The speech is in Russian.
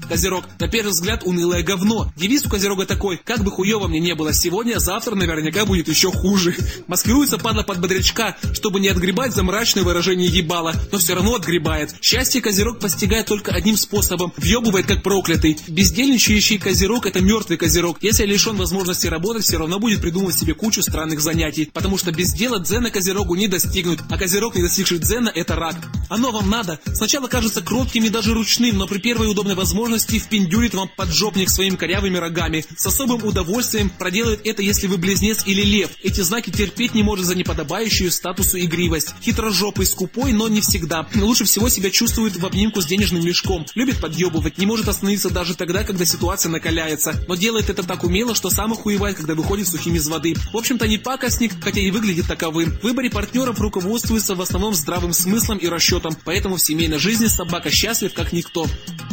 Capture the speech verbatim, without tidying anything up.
Козерог: на первый взгляд унылое говно. Девиз у Козерога такой: как бы хуёво мне не было сегодня, завтра наверняка будет еще хуже. Маскируется падла под бодрячка, чтобы не отгребать за мрачное выражение ебала, но все равно отгребает. Счастье Козерог постигает только одним способом: въебывает как проклятый. Бездельничающий Козерог — это мертвый Козерог. Если лишен возможности работать, все равно будет придумывать себе кучу странных занятий, потому что без дела дзена Козерогу не достигнуть, а Козерог, не достигший дзена, это рак. Оно вам надо? Сначала кажется кротким и даже ручным, но при первой удобной возможности впендюрит вам поджопник своими корявыми рогами. С особым удовольствием проделает это, если вы близнец или лев. Эти знаки терпеть не может за неподобающую статусу игривость. Хитрожопый, скупой, но не всегда. Лучше всего себя чувствует в обнимку с денежным мешком. Любит подъебывать, не может остановиться даже тогда, когда ситуация накаляется. Но делает это так умело, что сам охуевает, когда выходит сухим из воды. В общем-то, не пакостник, хотя и выглядит таковым. В выборе партнеров руководствуется в основном здравым смыслом и расчетом, поэтому в семейной жизни собака счастлив как никто.